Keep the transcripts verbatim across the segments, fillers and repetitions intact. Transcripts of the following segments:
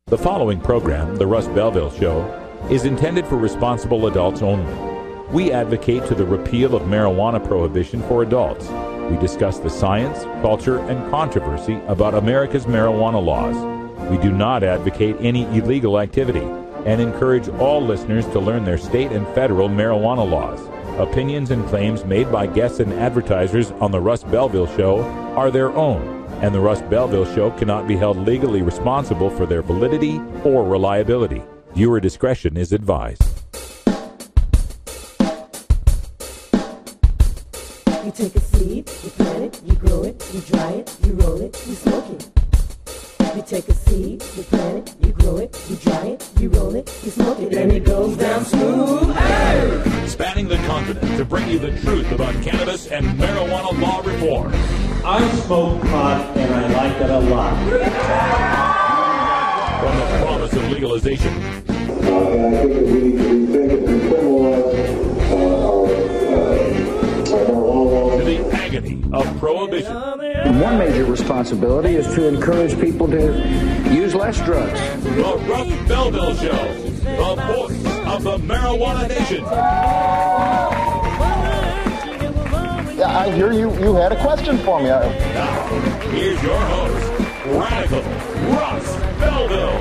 The following program, The Russ Belville Show, is intended for responsible adults only. We advocate to the repeal of marijuana prohibition for adults. We discuss the science, culture, and controversy about America's marijuana laws. We do not advocate any illegal activity and encourage all listeners to learn their state and federal marijuana laws. Opinions and claims made by guests and advertisers on The Russ Belville Show are their own, and The Russ Belville Show cannot be held legally responsible for their validity or reliability. Viewer discretion is advised. You take a seed, you plant it, you grow it, you dry it, you roll it, you smoke it. You take a seed, you plant it, you grow it, you dry it, you roll it, you smoke it, and it goes down smooth. Hey! Spanning the continent to bring you the truth about cannabis and marijuana law reform. I smoke pot and I like it a lot. From the promise of legalization. Uh, and I think that we need to rethink and decriminalize uh, our, uh, our marijuana laws. To the agony of prohibition. And one major responsibility is to encourage people to use less drugs. The Russ Belville Show, the voice of the marijuana nation. Yeah, I hear you. You had a question for me. I... Now, here's your host, Radical Russ Belville.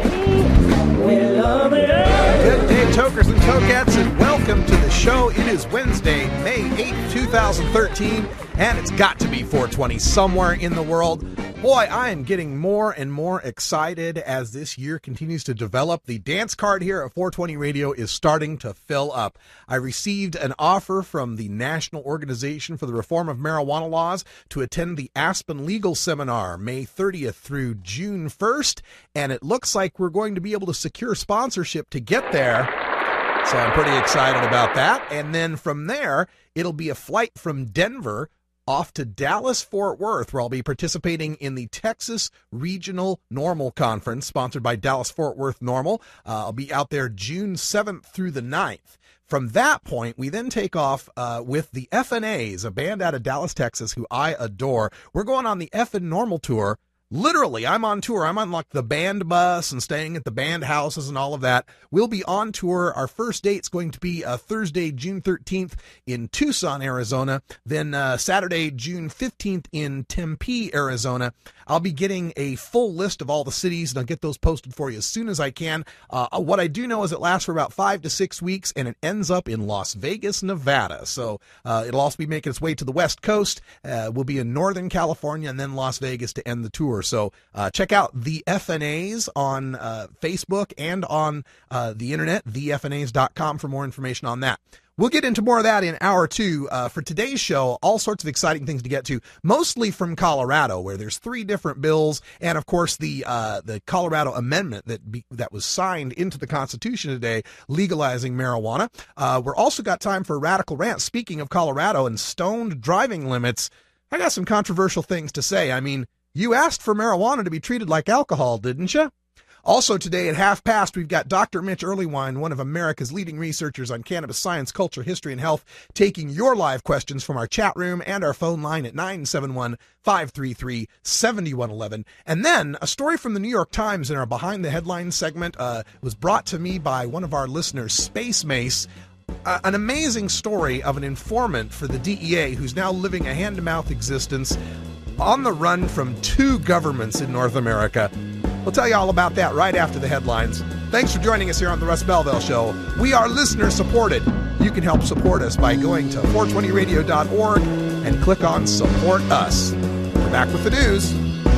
Good day, tokers and tokettes, and welcome to the show. It is Wednesday, May eighth, twenty thirteen, and it's got to be four twenty somewhere in the world. Boy, I am getting more and more excited as this year continues to develop. The dance card here at four twenty Radio is starting to fill up. I received an offer from the National Organization for the Reform of Marijuana Laws to attend the Aspen Legal Seminar May thirtieth through June first, and it looks like we're going to be able to secure sponsorship to get there. So I'm pretty excited about that. And then from there, it'll be a flight from Denver off to Dallas-Fort Worth, where I'll be participating in the Texas Regional NORML Conference, sponsored by Dallas-Fort Worth NORML. Uh, I'll be out there June seventh through the ninth. From that point, we then take off uh, with the F N As, a band out of Dallas, Texas, who I adore. We're going on the F N NORML Tour. Literally, I'm on tour. I'm on like the band bus and staying at the band houses and all of that. We'll be on tour. Our first date's going to be uh, Thursday, June thirteenth in Tucson, Arizona. Then uh, Saturday, June fifteenth in Tempe, Arizona. I'll be getting a full list of all the cities, and I'll get those posted for you as soon as I can. Uh, what I do know is it lasts for about five to six weeks, and it ends up in Las Vegas, Nevada. So uh, it'll also be making its way to the West Coast. Uh, we'll be in Northern California and then Las Vegas to end the tour. So uh, check out the F N As on uh, Facebook and on uh, the internet, the F N As dot com for more information on that. We'll get into more of that in hour two. Uh, for today's show, all sorts of exciting things to get to, mostly from Colorado, where there's three different bills, and of course the uh, the Colorado amendment that be, that was signed into the Constitution today, legalizing marijuana. Uh, we're also got time for a Radical Rant. Speaking of Colorado and stoned driving limits, I got some controversial things to say. I mean, you asked for marijuana to be treated like alcohol, didn't you? Also today at half past, we've got Doctor Mitch Earlywine, one of America's leading researchers on cannabis science, culture, history, and health, taking your live questions from our chat room and our phone line at nine seven one, five three three, seven one one one. And then a story from the New York Times in our Behind the Headlines segment uh, was brought to me by one of our listeners, Space Mace. Uh, an amazing story of an informant for the D E A who's now living a hand-to-mouth existence on the run from two governments in North America. We'll tell you all about that right after the headlines. Thanks for joining us here on the Russ Belville Show. We are listener-supported. You can help support us by going to four twenty radio dot org and click on Support Us. We're back with the news.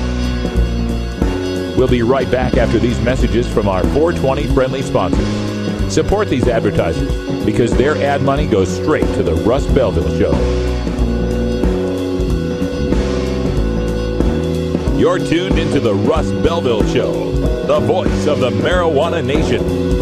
We'll be right back after these messages from our four twenty friendly sponsors. Support these advertisers because their ad money goes straight to the Russ Belville Show. You're tuned into the Russ Belville Show, the voice of the marijuana nation.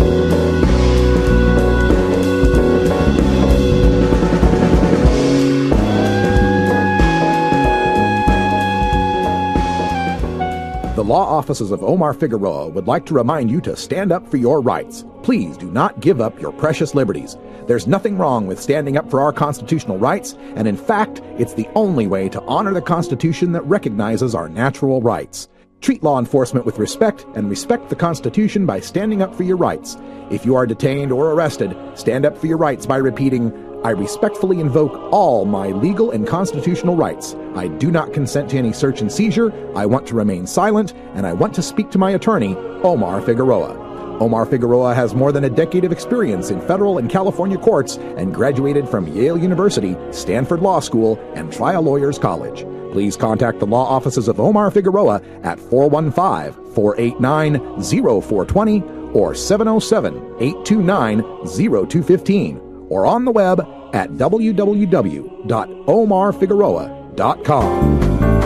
The law offices of Omar Figueroa would like to remind you to stand up for your rights. Please do not give up your precious liberties. There's nothing wrong with standing up for our constitutional rights, and in fact, it's the only way to honor the Constitution that recognizes our natural rights. Treat law enforcement with respect and respect the Constitution by standing up for your rights. If you are detained or arrested, stand up for your rights by repeating, I respectfully invoke all my legal and constitutional rights. I do not consent to any search and seizure. I want to remain silent, and I want to speak to my attorney, Omar Figueroa. Omar Figueroa has more than a decade of experience in federal and California courts and graduated from Yale University, Stanford Law School, and Trial Lawyers College. Please contact the law offices of Omar Figueroa at four one five, four eight nine, zero four two zero or seven oh seven, eight two nine, zero two one five or on the web at w w w dot omar figueroa dot com.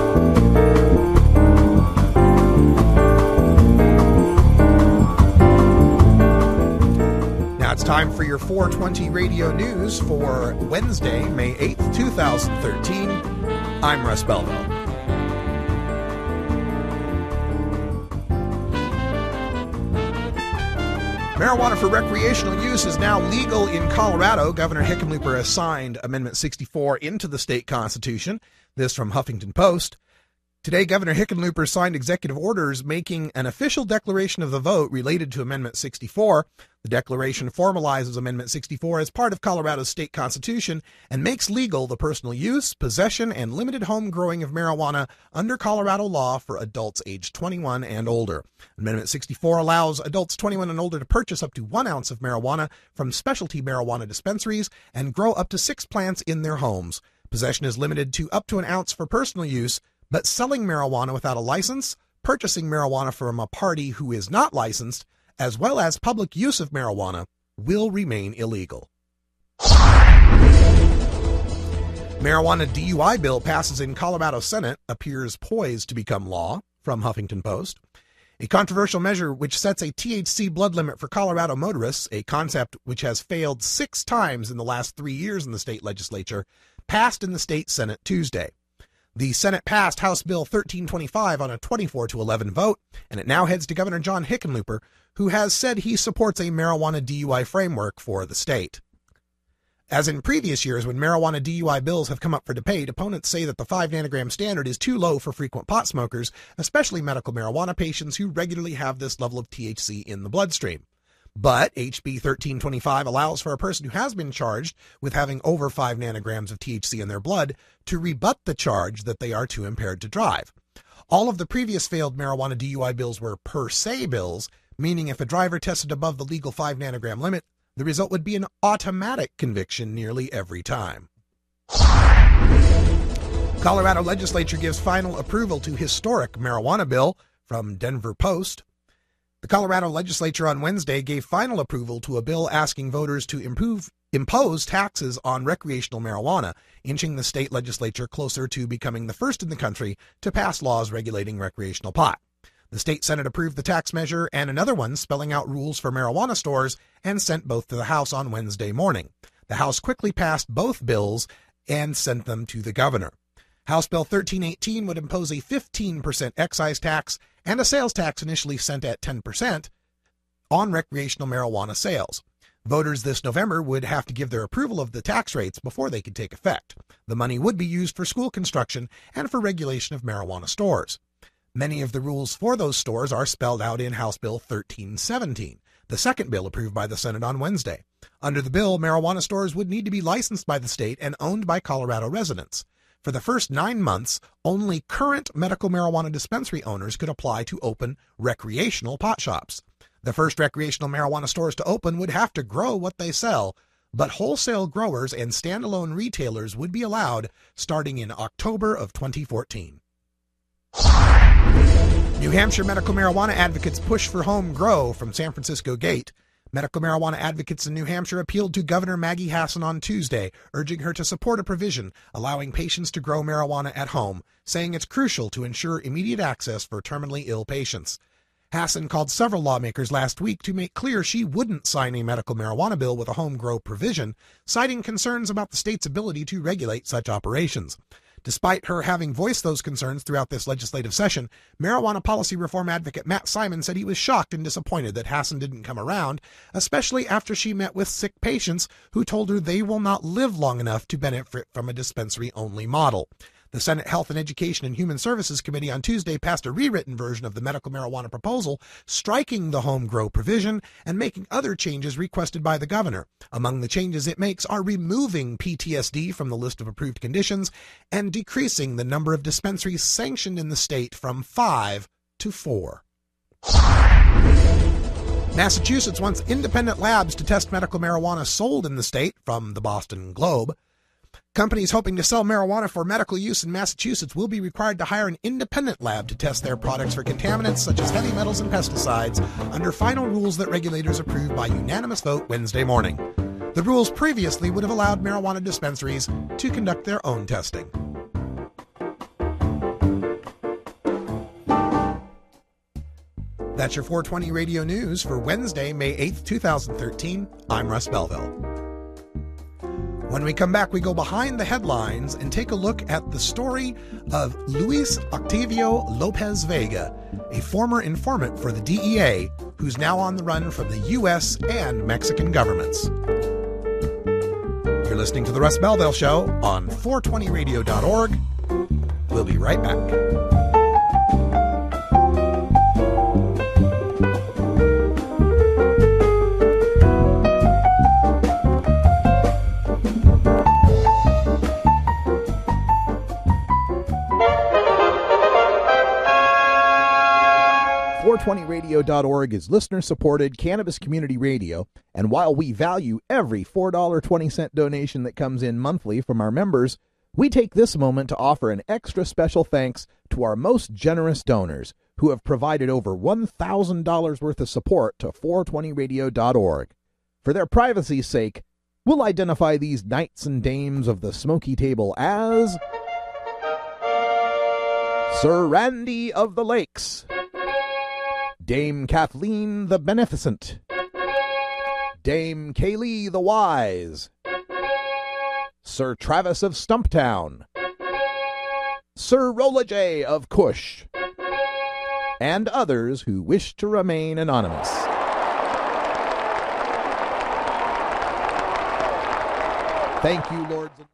It's time for your four twenty radio news for Wednesday, May eighth, twenty thirteen. I'm Russ Belville. Marijuana for recreational use is now legal in Colorado. Governor Hickenlooper has signed Amendment sixty-four into the state constitution. This from Huffington Post. Today, Governor Hickenlooper signed executive orders making an official declaration of the vote related to Amendment sixty-four. The declaration formalizes Amendment sixty-four as part of Colorado's state constitution and makes legal the personal use, possession, and limited home growing of marijuana under Colorado law for adults aged twenty-one and older. Amendment sixty-four allows adults twenty-one and older to purchase up to one ounce of marijuana from specialty marijuana dispensaries and grow up to six plants in their homes. Possession is limited to up to an ounce for personal use, but selling marijuana without a license, purchasing marijuana from a party who is not licensed, as well as public use of marijuana, will remain illegal. Marijuana D U I bill passes in Colorado Senate, appears poised to become law, from Huffington Post. A controversial measure which sets a T H C blood limit for Colorado motorists, a concept which has failed six times in the last three years in the state legislature, passed in the state Senate Tuesday. The Senate passed House Bill thirteen twenty-five on a twenty-four to eleven vote, and it now heads to Governor John Hickenlooper, who has said he supports a marijuana D U I framework for the state. As in previous years when marijuana D U I bills have come up for debate, opponents say that the five nanogram standard is too low for frequent pot smokers, especially medical marijuana patients who regularly have this level of T H C in the bloodstream. But H B thirteen twenty-five allows for a person who has been charged with having over five nanograms of T H C in their blood to rebut the charge that they are too impaired to drive. All of the previous failed marijuana D U I bills were per se bills, meaning if a driver tested above the legal five nanogram limit, the result would be an automatic conviction nearly every time. Colorado legislature gives final approval to historic marijuana bill, from Denver Post. The Colorado legislature on Wednesday gave final approval to a bill asking voters to improve, impose taxes on recreational marijuana, inching the state legislature closer to becoming the first in the country to pass laws regulating recreational pot. The state Senate approved the tax measure and another one spelling out rules for marijuana stores and sent both to the House on Wednesday morning. The House quickly passed both bills and sent them to the governor. House Bill thirteen eighteen would impose a fifteen percent excise tax and a sales tax initially set at ten percent on recreational marijuana sales. Voters this November would have to give their approval of the tax rates before they could take effect. The money would be used for school construction and for regulation of marijuana stores. Many of the rules for those stores are spelled out in House Bill thirteen seventeen, the second bill approved by the Senate on Wednesday. Under the bill, marijuana stores would need to be licensed by the state and owned by Colorado residents. For the first nine months, only current medical marijuana dispensary owners could apply to open recreational pot shops. The first recreational marijuana stores to open would have to grow what they sell, but wholesale growers and standalone retailers would be allowed starting in October of twenty fourteen. New Hampshire medical marijuana advocates push for home grow, from San Francisco Gate. Medical marijuana advocates in New Hampshire appealed to Governor Maggie Hassan on Tuesday, urging her to support a provision allowing patients to grow marijuana at home, saying it's crucial to ensure immediate access for terminally ill patients. Hassan called several lawmakers last week to make clear she wouldn't sign a medical marijuana bill with a home grow provision, citing concerns about the state's ability to regulate such operations. Despite her having voiced those concerns throughout this legislative session, marijuana policy reform advocate Matt Simon said he was shocked and disappointed that Hassan didn't come around, especially after she met with sick patients who told her they will not live long enough to benefit from a dispensary-only model. The Senate Health and Education and Human Services Committee on Tuesday passed a rewritten version of the medical marijuana proposal, striking the home grow provision and making other changes requested by the governor. Among the changes it makes are removing P T S D from the list of approved conditions and decreasing the number of dispensaries sanctioned in the state from five to four. Massachusetts wants independent labs to test medical marijuana sold in the state, from the Boston Globe. Companies hoping to sell marijuana for medical use in Massachusetts will be required to hire an independent lab to test their products for contaminants such as heavy metals and pesticides under final rules that regulators approved by unanimous vote Wednesday morning. The rules previously would have allowed marijuana dispensaries to conduct their own testing. That's your four twenty Radio News for Wednesday, May eighth, twenty thirteen. I'm Russ Belville. When we come back, we go behind the headlines and take a look at the story of Luis Octavio Lopez Vega, a former informant for the D E A who's now on the run from the U S and Mexican governments. You're listening to The Russ Belville Show on four twenty radio dot org. We'll be right back. four twenty radio dot org is listener-supported cannabis community radio, and while we value every four dollars and twenty cents donation that comes in monthly from our members, we take this moment to offer an extra special thanks to our most generous donors who have provided over one thousand dollars worth of support to four twenty radio dot org. For their privacy's sake, we'll identify these knights and dames of the smoky table as Sir Randy of the Lakes, Dame Kathleen the Beneficent, Dame Kaylee the Wise, Sir Travis of Stumptown, Sir Rolla J of Cush, and others who wish to remain anonymous. Thank you, lords and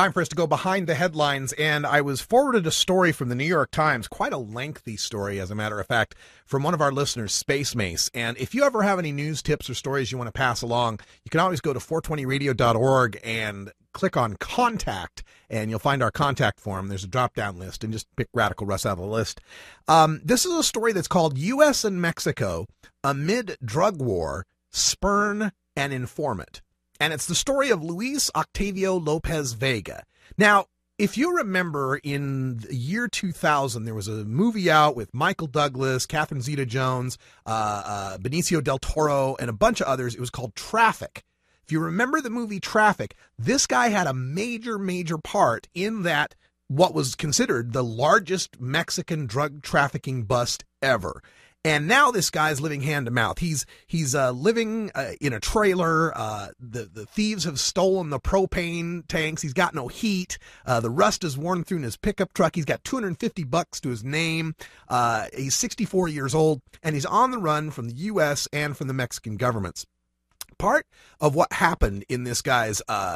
time for us to go behind the headlines, and I was forwarded a story from the New York Times, quite a lengthy story, as a matter of fact, from one of our listeners, Space Mace. And if you ever have any news, tips, or stories you want to pass along, you can always go to four twenty radio dot org and click on Contact, and you'll find our contact form. There's a drop-down list, and just pick Radical Russ out of the list. Um, this is a story that's called U S and Mexico Amid Drug War, Spurn an Informant. And it's the story of Luis Octavio Lopez Vega. Now, if you remember, in the year two thousand, there was a movie out with Michael Douglas, Catherine Zeta-Jones, uh, uh, Benicio del Toro, and a bunch of others. It was called Traffic. If you remember the movie Traffic, this guy had a major, major part in that, what was considered the largest Mexican drug trafficking bust ever. And now this guy's living hand to mouth. He's he's uh, living uh, in a trailer. Uh, the the thieves have stolen the propane tanks. He's got no heat. Uh, the rust is worn through in his pickup truck. He's got two hundred fifty bucks to his name. Uh, he's sixty-four years old, and he's on the run from the U S and from the Mexican governments. Part of what happened in this guy's uh,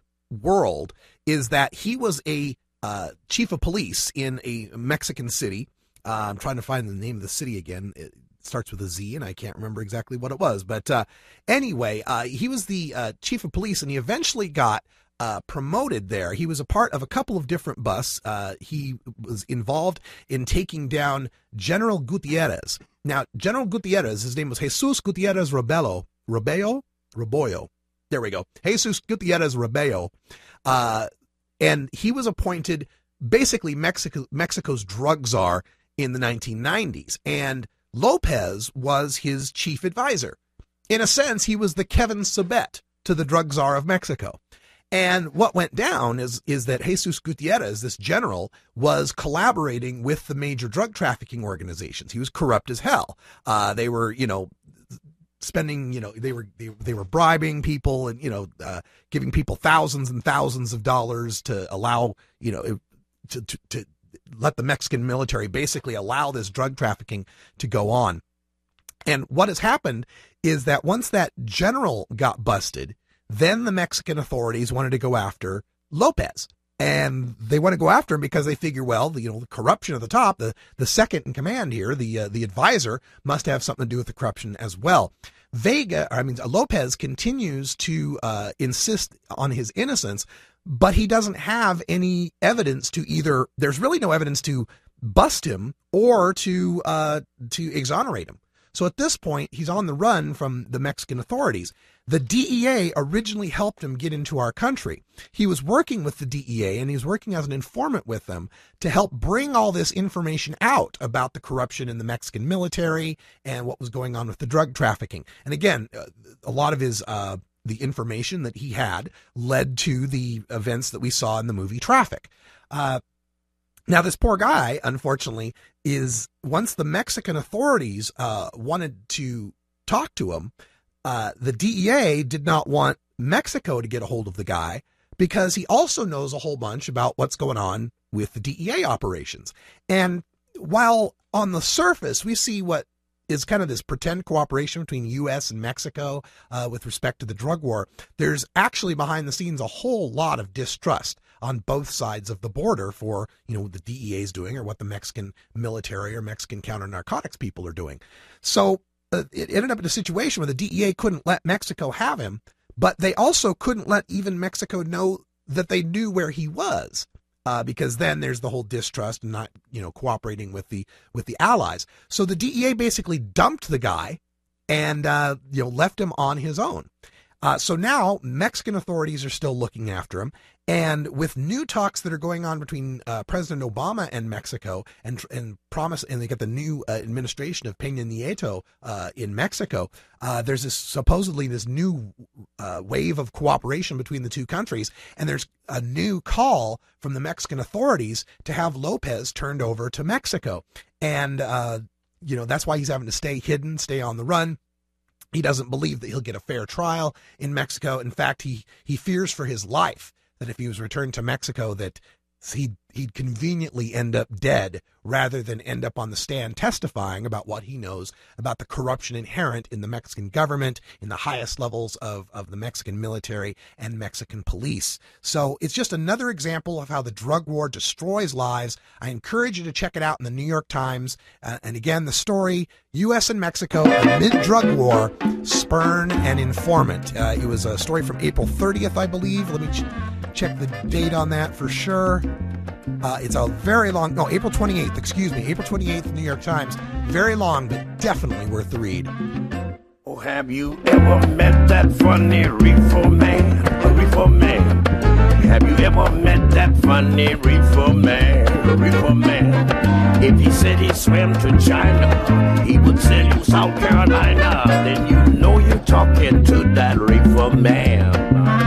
world is that he was a uh, chief of police in a Mexican city. Uh, I'm trying to find the name of the city again. It starts with a Z, and I can't remember exactly what it was. But uh, anyway, uh, he was the uh, chief of police, and he eventually got uh, promoted there. He was a part of a couple of different busts. Uh, he was involved in taking down General Gutierrez. Now, General Gutierrez, his name was Jesus Gutierrez Rebello. Rebello? Rebollo. There we go. Jesus Gutierrez Rebello. Uh, and he was appointed basically Mexico, Mexico's drug czar in the nineteen nineties, and Lopez was his chief advisor. In a sense, he was the Kevin Sabet to the drug czar of Mexico. And what went down is, is that Jesus Gutierrez, this general, was collaborating with the major drug trafficking organizations. He was corrupt as hell. Uh, they were, you know, spending, you know, they were they, they were bribing people and, you know, uh, giving people thousands and thousands of dollars to allow, you know, to, to, to let the Mexican military basically allow this drug trafficking to go on. And what has happened is that once that general got busted, then the Mexican authorities wanted to go after Lopez. And they want to go after him because they figure, well, the, you know, the corruption at the top, the, the second in command here, the uh, the advisor, must have something to do with the corruption as well. Vega, I mean, Lopez continues to uh, insist on his innocence, but he doesn't have any evidence to either, there's really no evidence to bust him or to uh, to exonerate him. So at this point, he's on the run from the Mexican authorities. The D E A originally helped him get into our country. He was working with the D E A, and he was working as an informant with them to help bring all this information out about the corruption in the Mexican military and what was going on with the drug trafficking. And again, a lot of his uh, the information that he had led to the events that we saw in the movie Traffic. Uh, Now, this poor guy, unfortunately, is once the Mexican authorities uh, wanted to talk to him, uh, the D E A did not want Mexico to get a hold of the guy because he also knows a whole bunch about what's going on with the D E A operations. And while on the surface, we see what is kind of this pretend cooperation between U S and Mexico uh, with respect to the drug war, there's actually behind the scenes a whole lot of distrust on both sides of the border for, you know, what the D E A is doing or what the Mexican military or Mexican counter-narcotics people are doing. So uh, it ended up in a situation where the D E A couldn't let Mexico have him, but they also couldn't let even Mexico know that they knew where he was. Uh, because then there's the whole distrust and not, you know, cooperating with the with the allies. So the D E A basically dumped the guy and, uh, you know, left him on his own. Uh, so now Mexican authorities are still looking after him. And with new talks that are going on between uh, President Obama and Mexico and and promise, and they get the new uh, administration of Peña Nieto uh, in Mexico, uh, there's this supposedly this new uh, wave of cooperation between the two countries. And there's a new call from the Mexican authorities to have Lopez turned over to Mexico. And, uh, you know, that's why he's having to stay hidden, stay on the run. He doesn't believe that he'll get a fair trial in Mexico. In fact, he, he fears for his life, that if he was returned to Mexico, that he'd, he'd conveniently end up dead rather than end up on the stand testifying about what he knows about the corruption inherent in the Mexican government, in the highest levels of, of the Mexican military and Mexican police. So it's just another example of how the drug war destroys lives. I encourage you to check it out in the New York Times. Uh, and again, the story, U S and Mexico amid drug war, spurn and informant. Uh, it was a story from April thirtieth, I believe. Let me ch- check the date on that for sure. Uh, it's a very long, no, April twenty-eighth, excuse me, April twenty-eighth, New York Times. Very long, but definitely worth the read. Oh, have you ever met that funny reefer man? A reefer man. Have you ever met that funny reefer man? A reefer man. If he said he swam to China, he would sell you South Carolina. Then you know you're talking to that reefer man.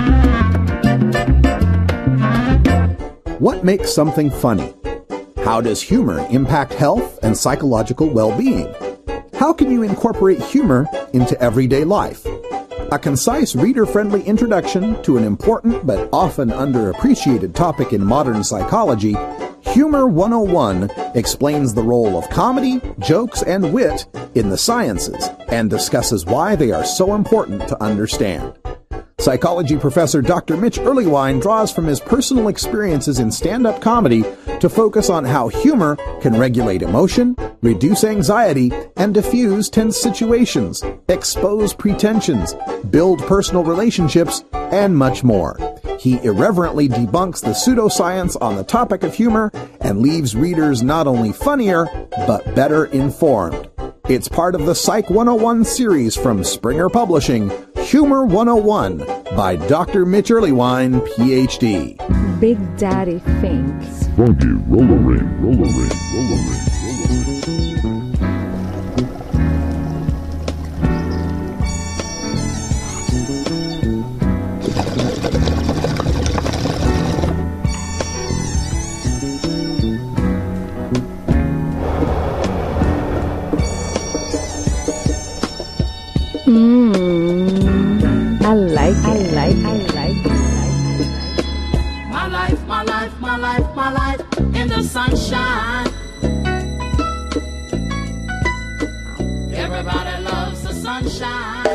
What makes something funny? How does humor impact health and psychological well-being? How can you incorporate humor into everyday life? A concise, reader-friendly introduction to an important but often underappreciated topic in modern psychology, Humor one oh one explains the role of comedy, jokes, and wit in the sciences and discusses why they are so important to understand. Psychology professor Doctor Mitch Earleywine draws from his personal experiences in stand-up comedy to focus on how humor can regulate emotion, reduce anxiety, and diffuse tense situations, expose pretensions, build personal relationships, and much more. He irreverently debunks the pseudoscience on the topic of humor and leaves readers not only funnier, but better informed. It's part of the Psych one oh one series from Springer Publishing, Humor one oh one by Doctor Mitch Earleywine, P H D. Big Daddy thinks. Funky roller ring, roller ring, roller ring, roller ring. Mmm, I like it. I like it. I like it. My life, my life, my life, my life in the sunshine. Everybody loves the sunshine.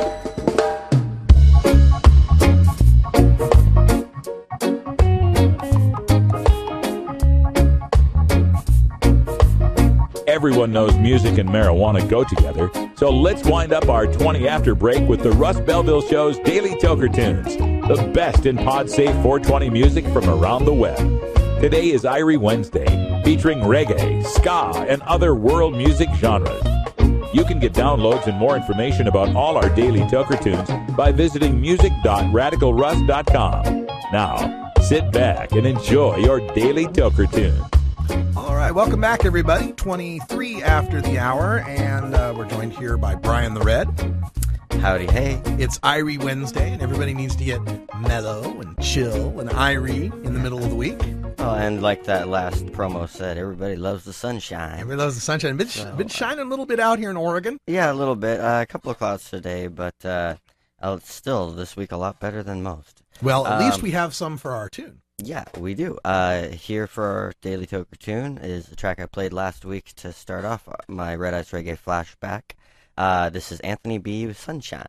Everyone knows music and marijuana go together, so let's wind up our twenty after break with the Russ Belville Show's Daily Toker Tunes, the best in pod-safe four twenty music from around the web. Today is Irie Wednesday, featuring reggae, ska, and other world music genres. You can get downloads and more information about all our Daily Toker Tunes by visiting music dot radical russ dot com. Now, sit back and enjoy your Daily Toker Tune. All right, welcome back, everybody. twenty-three after the hour, and uh, we're joined here by Brian the Red. Howdy, hey. It's Irie Wednesday, and everybody needs to get mellow and chill and Irie in the middle of the week. Oh, and like that last promo said, everybody loves the sunshine. Everybody loves the sunshine. Been, so, been shining a little bit out here in Oregon. Yeah, a little bit. Uh, a couple of clouds today, but uh, still this week a lot better than most. Well, at um, least we have some for our tune. Yeah, we do. Uh, here for our Daily Toker Tune is the track I played last week to start off my Red Ice Reggae flashback. Uh, this is Anthony B. with Sunshine.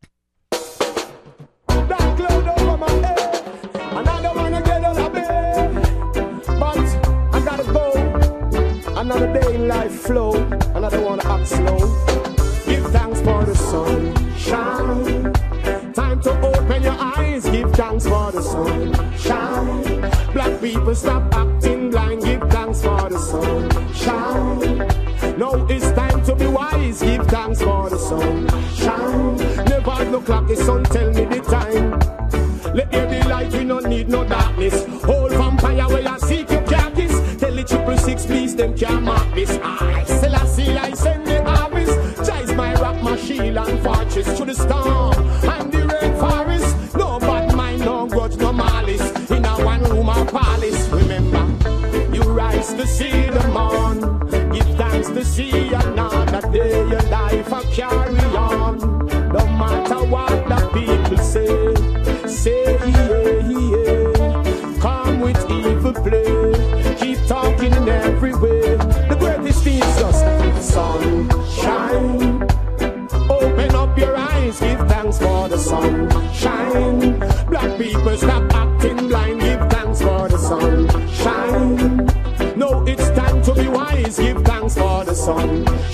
That cloud over my head, and I don't wanna get out of bed, but I gotta go. Another day in life flow, and I don't wanna act slow. Give thanks for the sunshine. Time to open your eyes. Give thanks for the sunshine. Black people stop acting blind. Give thanks for the sunshine. Now it's time to be wise. Give thanks for the sunshine. Never look like the sun. Tell me the time. Let there be light. We don't need no darkness. Hold vampire where you seek your carcass. Tell the triple six please. Them can't mark this. I still I see. I send the harvest. Chase my rock, my shield and fortress to the storm. I'm the rainforest. No bad mind, no grudge, no malice. In a one room or palace. Remember, you rise to see the morn. Give thanks to see another day. Your life a carry on. No matter what the people say. Say yeah, yeah. Come with evil play. Keep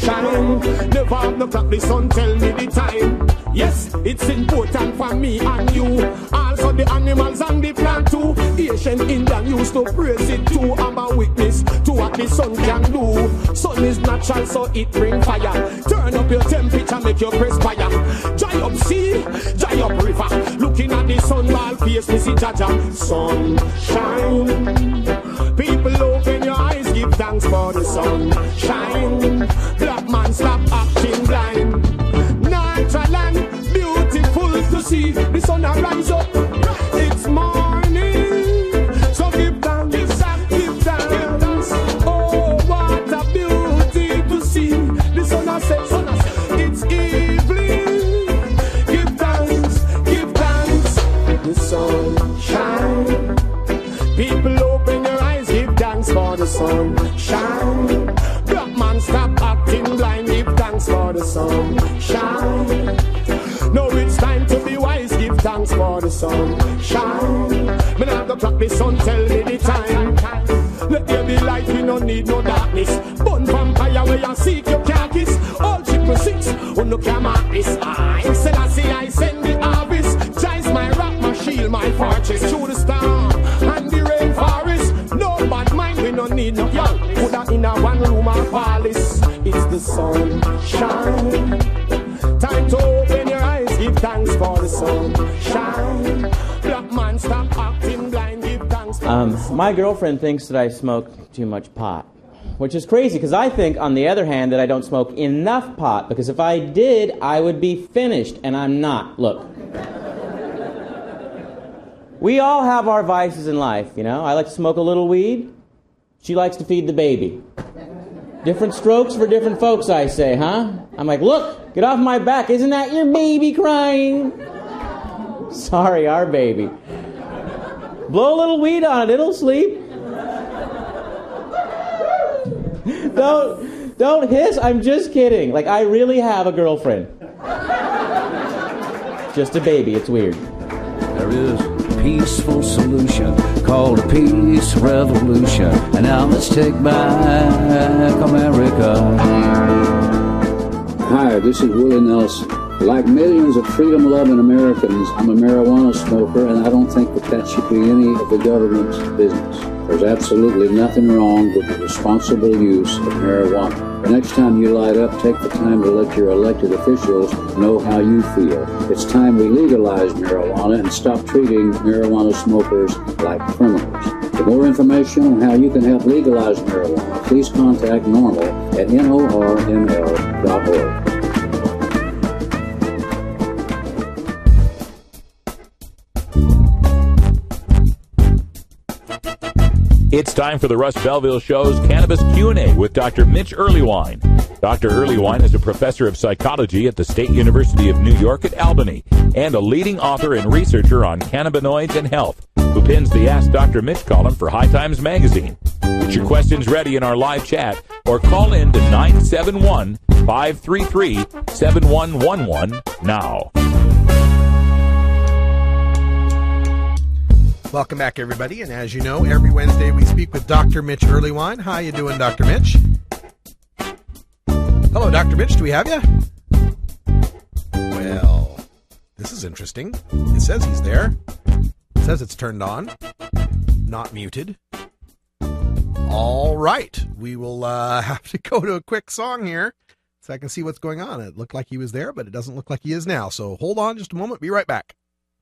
shine. Never have no clock, the sun tell me the time. Yes, it's important for me and you. Also the animals and the plant too. Ancient Indian used to praise it too. I'm a witness to what the sun can do. Sun is natural, so it bring fire. Turn up your temperature, make you perspire. Dry up sea, dry up river. Looking at the sun, all face, me see Jaja. Sunshine. People open your eyes, give thanks for the sunshine. Black man stop acting blind. Natural and beautiful to see the sun rise up. It's morning, so give thanks, give thanks, give thanks. Oh, what a beauty to see the sun has set. It's evening, give thanks, give thanks. The sun shine. People open your eyes, give thanks for the sun shine. Black man stop acting blind, give thanks for the sun shine. Now it's time to be wise, give thanks for the sun shine. Me not the clock, the sun tell me the time. Let there be light, we no need no darkness. Burn vampire where you seek, you can't kiss. All triple six, who no can mark this. I said I see, I send the harvest. Jai's my rock, my shield, my fortress. Through the storm and the rainforest. No bad mind, we no need no young. Put that in a one room or palace. It's the sunshine. Time to open your eyes, give thanks for the sunshine. Black man, stop acting blind, give thanks for um, My girlfriend thinks that I smoke too much pot, which is crazy because I think, on the other hand, that I don't smoke enough pot, because if I did, I would be finished, and I'm not. Look. We all have our vices in life, you know. I like to smoke a little weed. She likes to feed the baby. Different strokes for different folks, I say, huh? I'm like, look, get off my back. Isn't that your baby crying? Sorry, our baby. Blow a little weed on it, it'll sleep. Don't, don't hiss, I'm just kidding. Like, I really have a girlfriend. Just a baby, it's weird. There is a peaceful solution called a peace revolution. And now let's take back America. Hi, this is Willie Nelson. Like millions of freedom-loving Americans, I'm a marijuana smoker, and I don't think that that should be any of the government's business. There's absolutely nothing wrong with the responsible use of marijuana. The next time you light up, take the time to let your elected officials know how you feel. It's time we legalize marijuana and stop treating marijuana smokers like criminals. For more information on how you can help legalize marijuana, please contact NORML at N O R M L dot org. It's time for the Russ Belville Show's Cannabis Q and A with Doctor Mitch Earleywine. Doctor Earleywine is a professor of psychology at the State University of New York at Albany and a leading author and researcher on cannabinoids and health, who pins the Ask Doctor Mitch column for High Times Magazine. Get your questions ready in our live chat or call in to nine seven one, five three three, seven one one one now. Welcome back, everybody, and as you know, every Wednesday we speak with Doctor Mitch Earleywine. How you doing, Doctor Mitch? Hello, Doctor Mitch, do we have you? Well, this is interesting. It says he's there. It says it's turned on, not muted. All right, we will uh, have to go to a quick song here so I can see what's going on. It looked like he was there, but it doesn't look like he is now. So hold on just a moment. Be right back.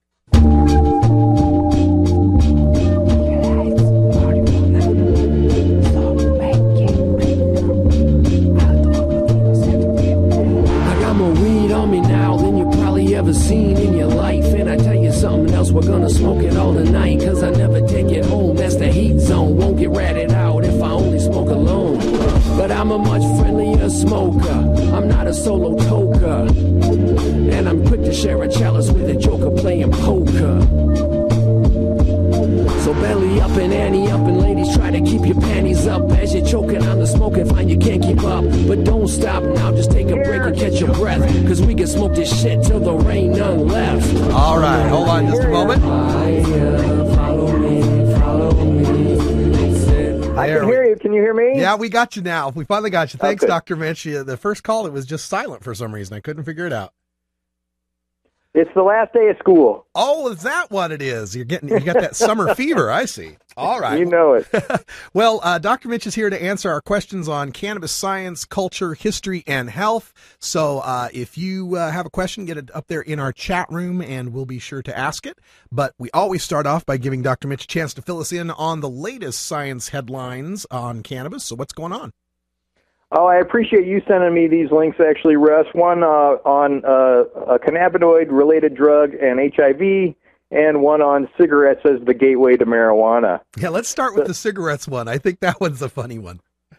Ever seen in your life, and I tell you something else, we're gonna smoke it all tonight, cause I never take it home, that's the heat zone, won't get ratted out if I only smoke alone, but I'm a much friendlier smoker, I'm not a solo toker, and I'm quick to share a chalice with a joker playing poker. So belly up and ante up, and ladies try to keep your panties up as you're choking on the smoke and find you can't keep up. But don't stop now, just take a break and catch your breath, cause we can smoke this shit till there ain't none left. All right, hold on just a moment. Follow me, follow me. I can hear you. Can you hear me? Yeah, we got you now. We finally got you. Thanks, Okay. Doctor Mitch. Yeah, the first call, it was just silent for some reason. I couldn't figure it out. It's the last day of school. Oh, is that what it is? You're getting you got that summer fever. I see. All right. You know it. Well, uh, Doctor Mitch is here to answer our questions on cannabis science, culture, history, and health. So uh, if you uh, have a question, get it up there in our chat room, and we'll be sure to ask it. But we always start off by giving Doctor Mitch a chance to fill us in on the latest science headlines on cannabis. So what's going on? Oh, I appreciate you sending me these links, actually, Russ. One uh, on uh, a cannabinoid-related drug and H I V, and one on cigarettes as the gateway to marijuana. Yeah, let's start with the cigarettes one. I think that one's a funny one.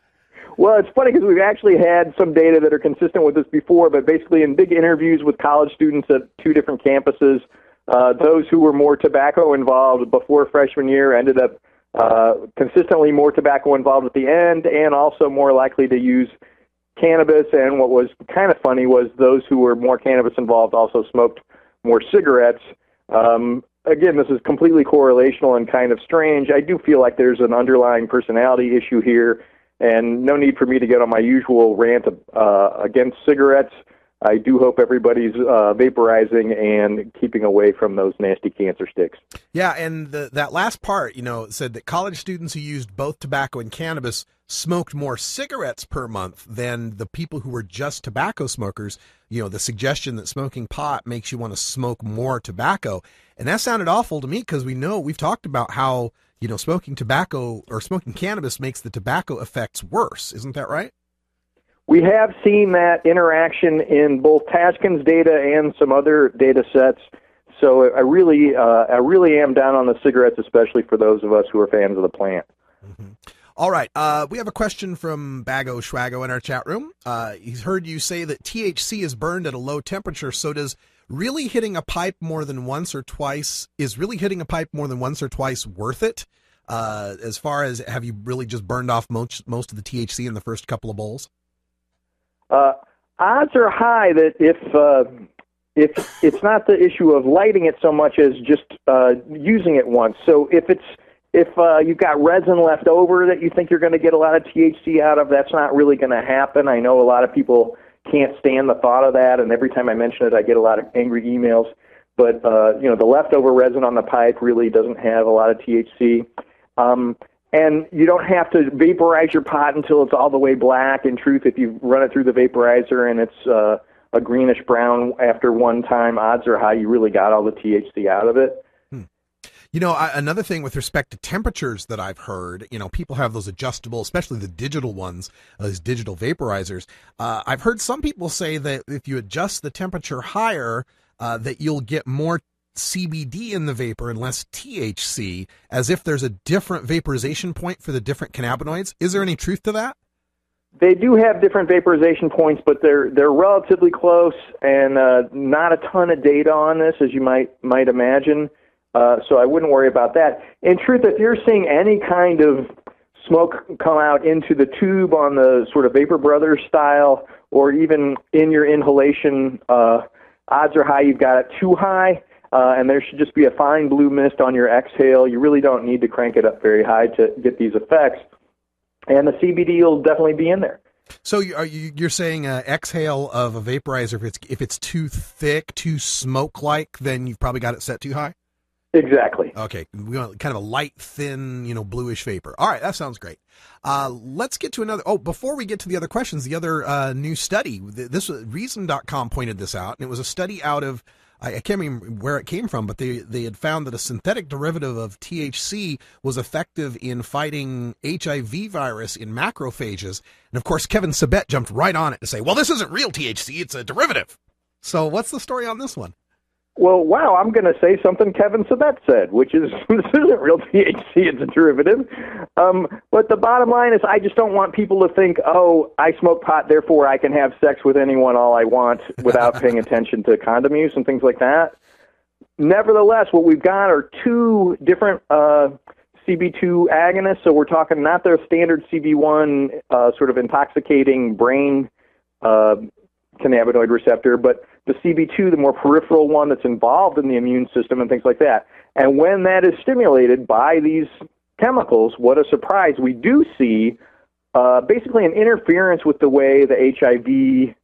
Well, it's funny because we've actually had some data that are consistent with this before, but basically in big interviews with college students at two different campuses, uh, those who were more tobacco involved before freshman year ended up uh, consistently more tobacco involved at the end and also more likely to use cannabis. And what was kind of funny was those who were more cannabis involved also smoked more cigarettes. Um, again, this is completely correlational and kind of strange. I do feel like there's an underlying personality issue here, and no need for me to get on my usual rant uh, against cigarettes. I do hope everybody's uh, vaporizing and keeping away from those nasty cancer sticks. Yeah, and the, that last part, you know, said that college students who used both tobacco and cannabis smoked more cigarettes per month than the people who were just tobacco smokers. You know, the suggestion that smoking pot makes you want to smoke more tobacco. And that sounded awful to me because we know, we've talked about how, you know, smoking tobacco or smoking cannabis makes the tobacco effects worse. Isn't that right? We have seen that interaction in both Tashkin's data and some other data sets. So I really, uh, I really am down on the cigarettes, especially for those of us who are fans of the plant. Mm-hmm. All right. Uh, we have a question from Bago Schwago in our chat room. Uh, he's heard you say that T H C is burned at a low temperature. So does really hitting a pipe more than once or twice, is really hitting a pipe more than once or twice worth it? Uh, as far as, have you really just burned off most, most of the T H C in the first couple of bowls? Uh, odds are high that if uh, if it's not the issue of lighting it so much as just uh, using it once. So if it's if uh, you've got resin left over that you think you're going to get a lot of T H C out of, that's not really going to happen. I know a lot of people can't stand the thought of that, and every time I mention it, I get a lot of angry emails. But uh, you know, the leftover resin on the pipe really doesn't have a lot of T H C. Um, And you don't have to vaporize your pot until it's all the way black. In truth, if you run it through the vaporizer and it's uh, a greenish brown after one time, odds are high you really got all the T H C out of it. Hmm. You know, I, another thing with respect to temperatures that I've heard, you know, people have those adjustable, especially the digital ones, uh, those digital vaporizers. Uh, I've heard some people say that if you adjust the temperature higher, uh, that you'll get more C B D in the vapor and less T H C, as if there's a different vaporization point for the different cannabinoids. Is there any truth to that? They do have different vaporization points, but they're they're relatively close, and uh, not a ton of data on this, as you might might imagine. Uh, so I wouldn't worry about that. In truth, if you're seeing any kind of smoke come out into the tube on the sort of Vapor Brothers style, or even in your inhalation, uh, odds are high you've got it too high. Uh, and there should just be a fine blue mist on your exhale. You really don't need to crank it up very high to get these effects. And the C B D will definitely be in there. So you, are you, you're saying uh, exhale of a vaporizer, if it's if it's too thick, too smoke-like, then you've probably got it set too high? Exactly. Okay. We want kind of a light, thin, you know, bluish vapor. All right. That sounds great. Uh, let's get to another. Oh, before we get to the other questions, the other uh, new study, this reason dot com pointed this out, and it was a study out of, I can't remember where it came from, but they, they had found that a synthetic derivative of T H C was effective in fighting H I V virus in macrophages. And of course, Kevin Sabet jumped right on it to say, well, this isn't real T H C, it's a derivative. So what's the story on this one? Well, wow, I'm going to say something Kevin Sabet said, which is this isn't real T H C, it's a derivative. Um, but the bottom line is I just don't want people to think, oh, I smoke pot, therefore I can have sex with anyone all I want without paying attention to condom use and things like that. Nevertheless, what we've got are two different uh, C B two agonists. So we're talking not their standard C B one uh, sort of intoxicating brain uh, cannabinoid receptor, but the C B two, the more peripheral one that's involved in the immune system and things like that. And when that is stimulated by these chemicals, what a surprise, we do see uh, basically an interference with the way the H I V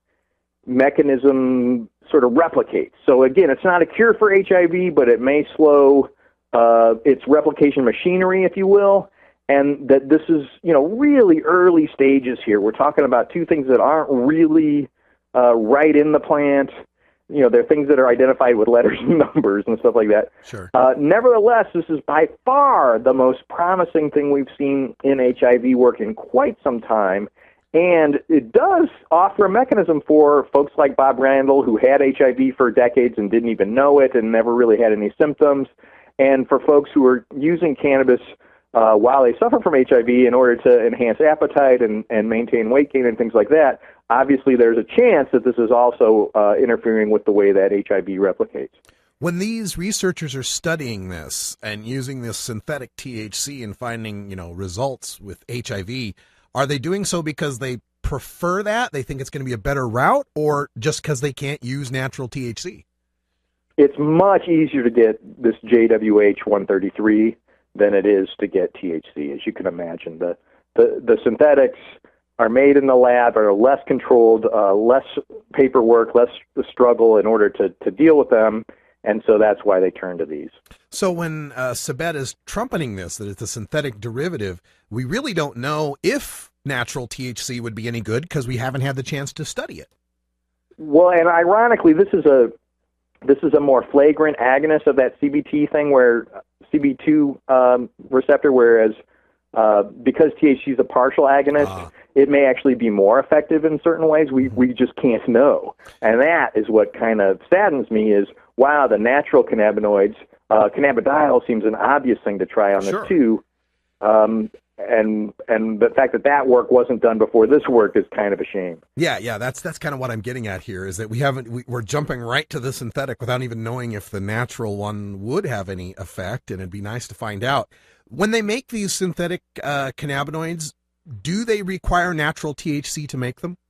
mechanism sort of replicates. So again, it's not a cure for H I V, but it may slow uh, its replication machinery, if you will. And that this is, you know, really early stages here. We're talking about two things that aren't really uh, right in the plant. You know, they're things that are identified with letters and numbers and stuff like that. Sure. Uh, nevertheless, this is by far the most promising thing we've seen in H I V work in quite some time. And it does offer a mechanism for folks like Bob Randall, who had H I V for decades and didn't even know it and never really had any symptoms. And for folks who are using cannabis Uh, while they suffer from H I V in order to enhance appetite and, and maintain weight gain and things like that, obviously there's a chance that this is also uh, interfering with the way that H I V replicates. When these researchers are studying this and using this synthetic T H C and finding, you know, results with H I V, are they doing so because they prefer that? They think it's going to be a better route, or just because they can't use natural T H C? It's much easier to get this J W H one thirty-three than it is to get T H C, as you can imagine. The the, the synthetics are made in the lab, are less controlled, uh, less paperwork, less struggle in order to, to deal with them, and so that's why they turn to these. So when uh, Sabet is trumpeting this, that it's a synthetic derivative, we really don't know if natural T H C would be any good because we haven't had the chance to study it. Well, and ironically, this is a this is a more flagrant agonist of that C B T thing, where C B two um, receptor, whereas uh, because T H C is a partial agonist, uh. it may actually be more effective in certain ways. We we just can't know, and that is what kind of saddens me. Is wow, the natural cannabinoids, uh, cannabidiol seems an obvious thing to try on sure. this too. Um, and and the fact that that work wasn't done before this work is kind of a shame. Yeah, yeah, that's that's kind of what I'm getting at here, is that we haven't we, we're jumping right to the synthetic without even knowing if the natural one would have any effect, and it'd be nice to find out. When they make these synthetic uh, cannabinoids, do they require natural T H C to make them?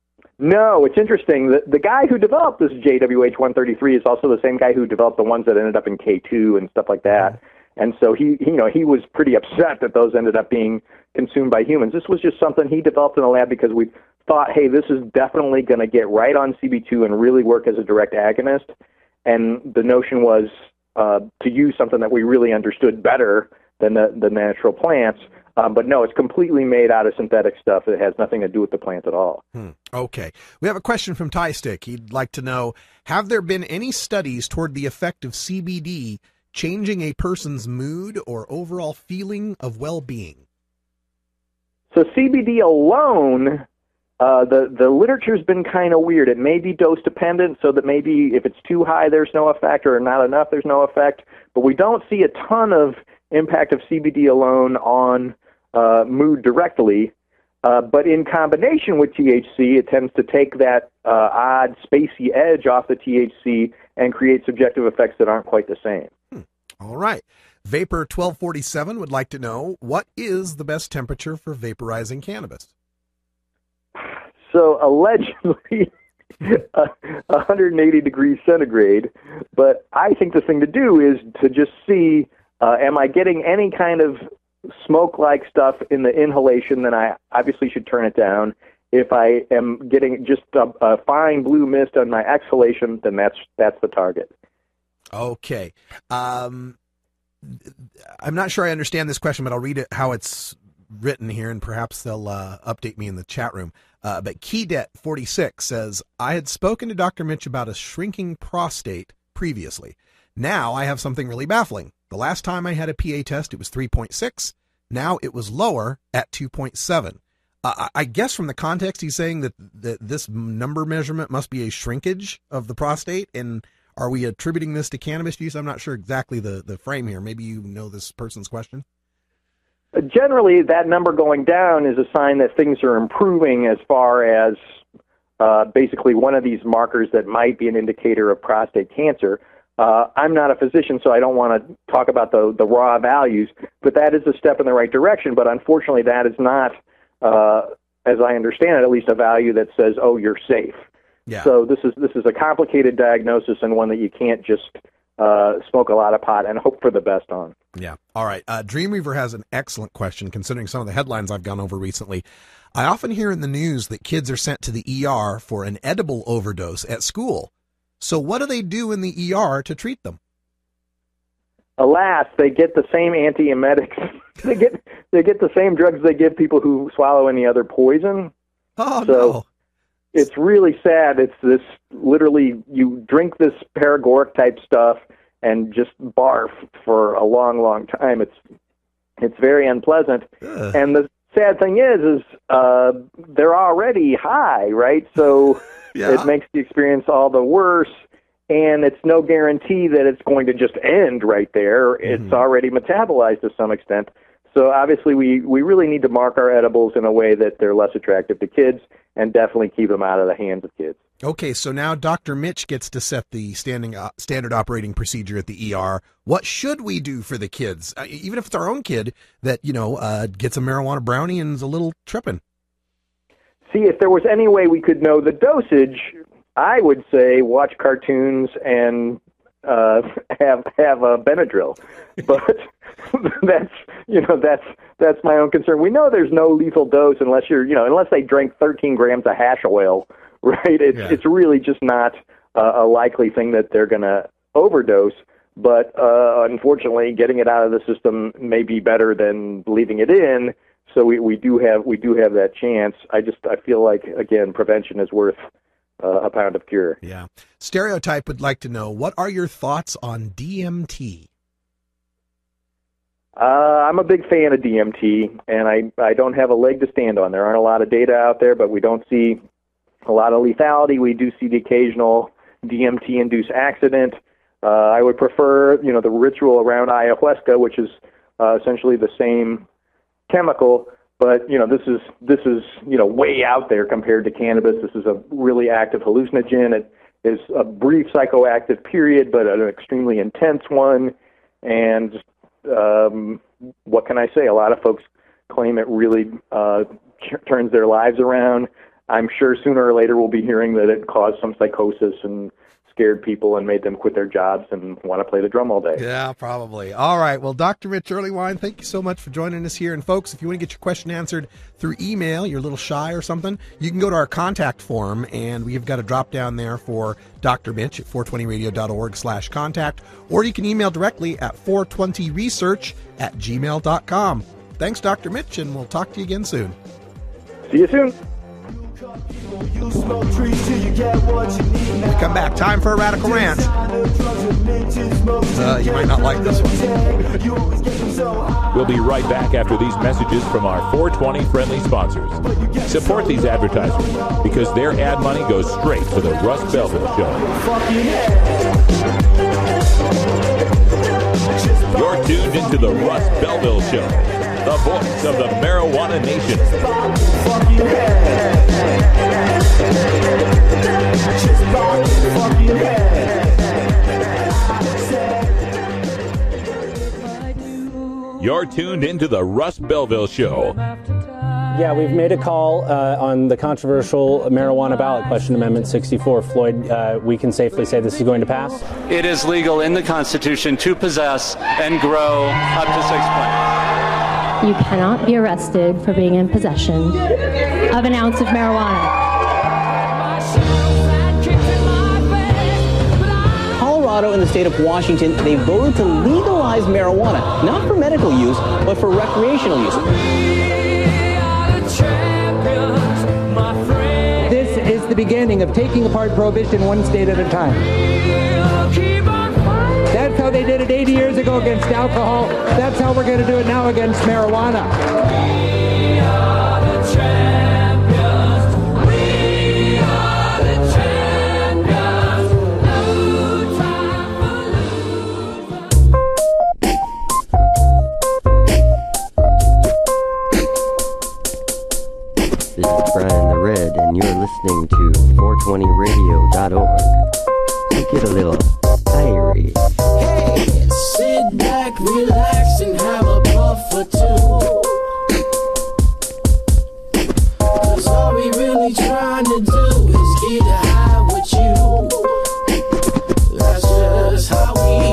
No, it's interesting. The, the guy who developed this J W H one thirty-three is also the same guy who developed the ones that ended up in K two and stuff like that. Mm-hmm. And so he, you know, he was pretty upset that those ended up being consumed by humans. This was just something he developed in the lab because we thought, hey, this is definitely going to get right on C B two and really work as a direct agonist. And the notion was uh, to use something that we really understood better than the, the natural plants. Um, but no, it's completely made out of synthetic stuff. It has nothing to do with the plant at all. Hmm. Okay. We have a question from Ty Stick. He'd like to know, have there been any studies toward the effect of C B D changing a person's mood or overall feeling of well-being? So C B D alone, uh, the, the literature's been kind of weird. It may be dose-dependent, so that maybe if it's too high, there's no effect, or not enough, there's no effect. But we don't see a ton of impact of C B D alone on uh, mood directly. Uh, but in combination with T H C, it tends to take that uh, odd, spacey edge off the T H C and create subjective effects that aren't quite the same. Hmm. All right. Vapor twelve forty-seven would like to know, what is the best temperature for vaporizing cannabis? So allegedly uh, one hundred eighty degrees centigrade, but I think the thing to do is to just see, uh, am I getting any kind of smoke-like stuff in the inhalation? Then I obviously should turn it down. If I am getting just a, a fine blue mist on my exhalation, then that's that's the target. Okay. Um, I'm not sure I understand this question, but I'll read it how it's written here, and perhaps they'll uh, update me in the chat room. Uh, but Keydet forty-six says, I had spoken to Doctor Mitch about a shrinking prostate previously. Now I have something really baffling. The last time I had a P A test, it was three point six. Now it was lower at two point seven. Uh, I guess from the context, he's saying that, that this number measurement must be a shrinkage of the prostate. And are we attributing this to cannabis use? I'm not sure exactly the, the frame here. Maybe you know this person's question. Generally, that number going down is a sign that things are improving as far as uh, basically one of these markers that might be an indicator of prostate cancer. Uh, I'm not a physician, so I don't want to talk about the, the raw values, but that is a step in the right direction. But unfortunately, that is not, uh, as I understand it, at least a value that says, oh, you're safe. Yeah. So this is this is a complicated diagnosis and one that you can't just uh, smoke a lot of pot and hope for the best on. Yeah. All right. Uh, Dreamweaver has an excellent question considering some of the headlines I've gone over recently. I often hear in the news that kids are sent to the E R for an edible overdose at school. So what do they do in the E R to treat them? Alas, they get the same antiemetics. they get they get the same drugs they give people who swallow any other poison. Oh, so no. It's really sad. It's this, literally, you drink this paregoric type stuff and just barf for a long, long time. It's it's very unpleasant. Ugh. And the sad thing is, is uh, they're already high, right? So Yeah. it makes the experience all the worse. And it's no guarantee that it's going to just end right there. Mm-hmm. It's already metabolized to some extent. So obviously we, we really need to mark our edibles in a way that they're less attractive to kids and definitely keep them out of the hands of kids. Okay, so now Doctor Mitch gets to set the standing uh, standard operating procedure at the E R. What should we do for the kids, uh, even if it's our own kid that, you know, uh, gets a marijuana brownie and is a little tripping? See, if there was any way we could know the dosage, I would say watch cartoons and uh, have have a Benadryl. But that's you know that's that's my own concern. We know there's no lethal dose unless you're you know unless they drank thirteen grams of hash oil, right? It's Yeah. it's really just not uh, a likely thing that they're going to overdose. But uh, unfortunately, getting it out of the system may be better than leaving it in. So we, we do have we do have that chance. I just I feel like again prevention is worth uh, a pound of cure. Yeah. Stereotype would like to know, what are your thoughts on D M T? Uh, I'm a big fan of D M T, and I I don't have a leg to stand on. There aren't a lot of data out there, but we don't see a lot of lethality. We do see the occasional D M T-induced accident. Uh, I would prefer, you know, the ritual around ayahuasca, which is uh, essentially the same chemical, but you know, this is this is you know way out there compared to cannabis. This is a really active hallucinogen. It is a brief psychoactive period, but an extremely intense one. And um, what can I say? A lot of folks claim it really uh, ch- turns their lives around. I'm sure sooner or later we'll be hearing that it caused some psychosis and scared people and made them quit their jobs and want to play the drum all day. Yeah, probably. All right. Well, Doctor Mitch Earlywine, thank you so much for joining us here. And folks, if you want to get your question answered through email, you're a little shy or something, you can go to our contact form, and we've got a drop down there for Doctor Mitch at four twenty radio dot org slash contact, or you can email directly at four twenty research at gmail dot com. Thanks, Doctor Mitch, and we'll talk to you again soon. See you soon. You smoke trees till you get what you need. When we come back, time for a radical rant. Uh, you might not like this one. We'll be right back after these messages from our four twenty friendly sponsors. Support these advertisers because their ad money goes straight to the Russ Belville Show. You're tuned into the Russ Belville Show, the voice of the marijuana nation. You're tuned into the Russ Belville Show. Yeah, we've made a call uh, on the controversial marijuana ballot question, Amendment sixty-four. Floyd, uh, we can safely say this is going to pass? It is legal in the Constitution to possess and grow up to six plants. You cannot be arrested for being in possession of an ounce of marijuana. Colorado and the state of Washington, they voted to legalize marijuana, not for medical use, but for recreational use. This is the beginning of taking apart prohibition one state at a time. That's how they did it eighty years ago against alcohol. That's how we're going to do it now against marijuana. This is Brian the Red, and you're listening to four twenty radio dot org. So get a little irie. Hey, sit back, relax, and have a puff or two. Cause all we really trying to do is get high with you. That's just how we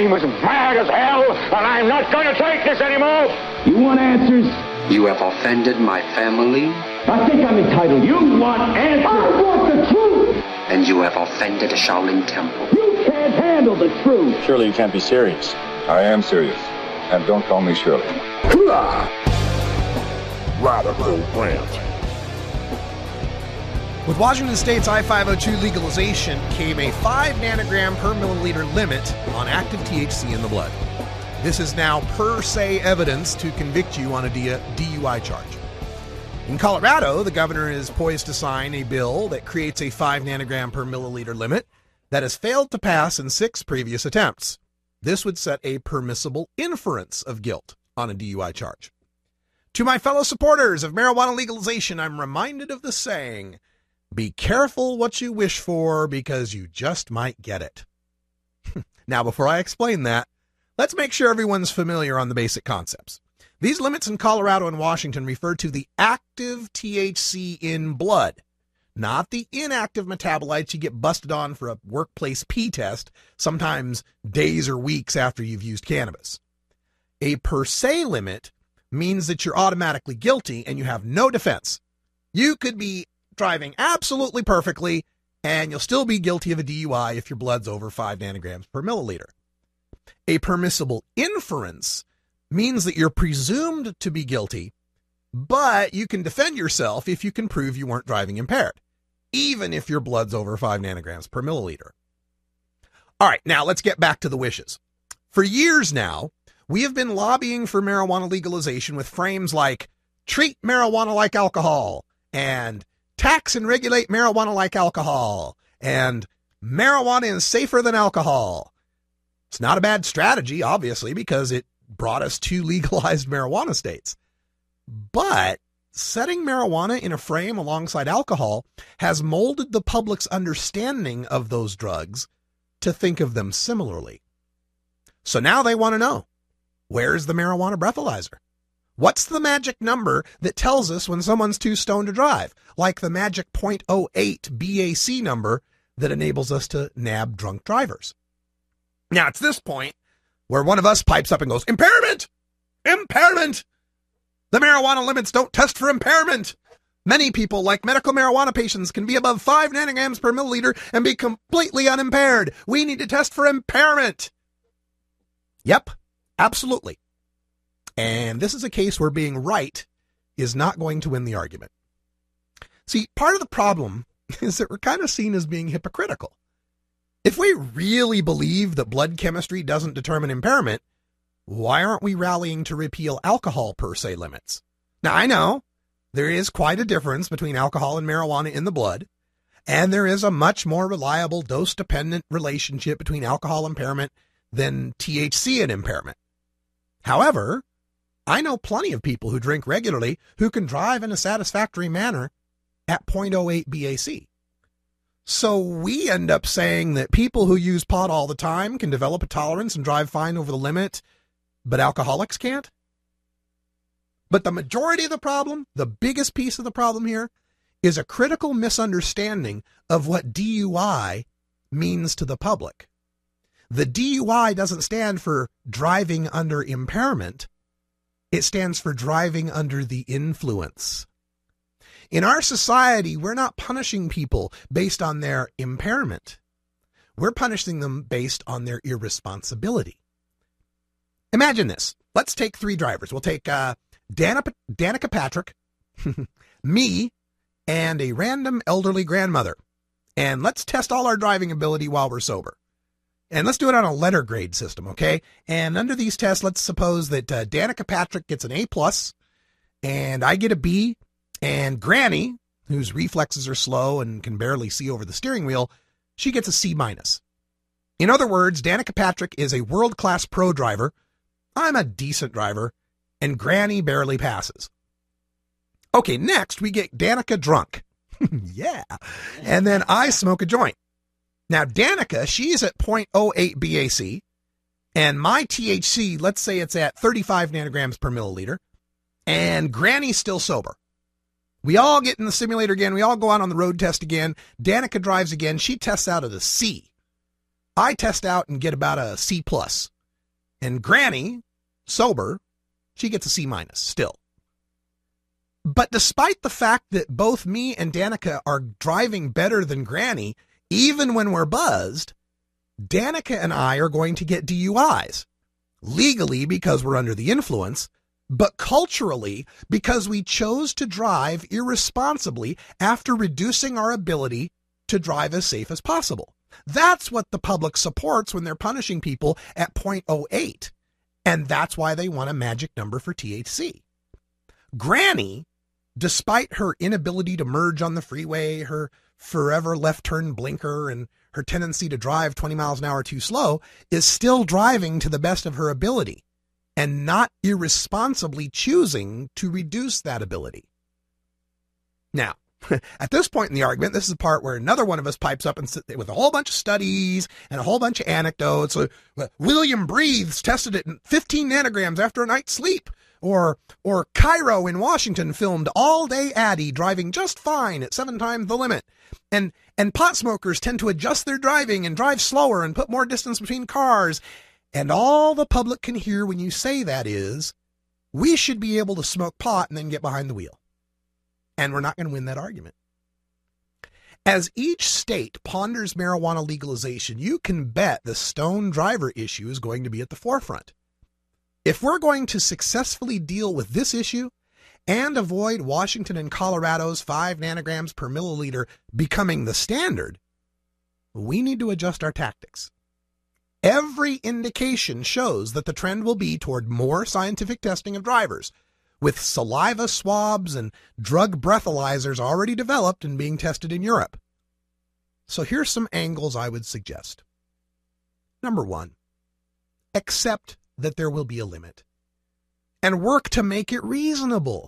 I'm as mad as hell, and I'm not going to take this anymore. You want answers? You have offended my family. I think I'm entitled. You want answers? I want the truth. And you have offended a Shaolin temple. You can't handle the truth. Surely you can't be serious. I am serious. And don't call me Shirley. Radical rant. With Washington State's I five oh two legalization came a five nanogram per milliliter limit on active T H C in the blood. This is now per se evidence to convict you on a D U I charge. In Colorado, the governor is poised to sign a bill that creates a five nanogram per milliliter limit that has failed to pass in six previous attempts. This would set a permissible inference of guilt on a D U I charge. To my fellow supporters of marijuana legalization, I'm reminded of the saying, be careful what you wish for because you just might get it. Now, before I explain that, let's make sure everyone's familiar on the basic concepts. These limits in Colorado and Washington refer to the active T H C in blood, not the inactive metabolites you get busted on for a workplace pee test, sometimes days or weeks after you've used cannabis. A per se limit means that you're automatically guilty and you have no defense. You could be driving absolutely perfectly and you'll still be guilty of a D U I if your blood's over five nanograms per milliliter. A permissible inference means that you're presumed to be guilty, but you can defend yourself if you can prove you weren't driving impaired, even if your blood's over five nanograms per milliliter. All right, now let's get back to the wishes. For years now, we have been lobbying for marijuana legalization with frames like treat marijuana like alcohol and tax and regulate marijuana like alcohol and marijuana is safer than alcohol. It's not a bad strategy, obviously, because it brought us two legalized marijuana states. But setting marijuana in a frame alongside alcohol has molded the public's understanding of those drugs to think of them similarly. So now they want to know, where's the marijuana breathalyzer? What's the magic number that tells us when someone's too stoned to drive, like the magic zero point zero eight B A C number that enables us to nab drunk drivers? Now, it's this point where one of us pipes up and goes, impairment! Impairment! The marijuana limits don't test for impairment. Many people, like medical marijuana patients, can be above five nanograms per milliliter and be completely unimpaired. We need to test for impairment. Yep, absolutely. And this is a case where being right is not going to win the argument. See, part of the problem is that we're kind of seen as being hypocritical. If we really believe that blood chemistry doesn't determine impairment, why aren't we rallying to repeal alcohol per se limits? Now, I know there is quite a difference between alcohol and marijuana in the blood, and there is a much more reliable dose-dependent relationship between alcohol impairment than T H C and impairment. However, I know plenty of people who drink regularly who can drive in a satisfactory manner at zero point zero eight B A C. So we end up saying that people who use pot all the time can develop a tolerance and drive fine over the limit, but alcoholics can't? But the majority of the problem, the biggest piece of the problem here, is a critical misunderstanding of what D U I means to the public. The D U I doesn't stand for driving under impairment. It stands for driving under the influence. In our society, we're not punishing people based on their impairment. We're punishing them based on their irresponsibility. Imagine this. Let's take three drivers. We'll take uh, Danica, Danica Patrick, me, and a random elderly grandmother. And let's test all our driving ability while we're sober. And let's do it on a letter grade system, okay? And under these tests, let's suppose that uh, Danica Patrick gets an A plus, and I get a B, and Granny, whose reflexes are slow and can barely see over the steering wheel, she gets a C minus. In other words, Danica Patrick is a world-class pro driver, I'm a decent driver, and Granny barely passes. Okay, next we get Danica drunk. Yeah. And then I smoke a joint. Now, Danica, she's at zero point zero eight B A C, and my T H C, let's say it's at thirty-five nanograms per milliliter, and Granny's still sober. We all get in the simulator again. We all go out on the road test again. Danica drives again. She tests out at a C. I test out and get about a C plus. And Granny, sober, she gets a C minus still. But despite the fact that both me and Danica are driving better than Granny, even when we're buzzed, Danica and I are going to get D U Is. Legally, because we're under the influence, but culturally, because we chose to drive irresponsibly after reducing our ability to drive as safe as possible. That's what the public supports when they're punishing people at zero point zero eight. And that's why they want a magic number for T H C. Granny, despite her inability to merge on the freeway, her forever left turn blinker, and her tendency to drive twenty miles an hour too slow, is still driving to the best of her ability and not irresponsibly choosing to reduce that ability. Now, at this point in the argument, this is the part where another one of us pipes up and with a whole bunch of studies and a whole bunch of anecdotes. Uh, William Breathes tested it in fifteen nanograms after a night's sleep. Or, or Cairo in Washington filmed all-day Addy driving just fine at seven times the limit. And, and pot smokers tend to adjust their driving and drive slower and put more distance between cars. And all the public can hear when you say that is, we should be able to smoke pot and then get behind the wheel. And we're not going to win that argument. As each state ponders marijuana legalization, you can bet the stone driver issue is going to be at the forefront. If we're going to successfully deal with this issue and avoid Washington and Colorado's five nanograms per milliliter becoming the standard, we need to adjust our tactics. Every indication shows that the trend will be toward more scientific testing of drivers, with saliva swabs and drug breathalyzers already developed and being tested in Europe. So here's some angles I would suggest. Number one, accept that there will be a limit and work to make it reasonable.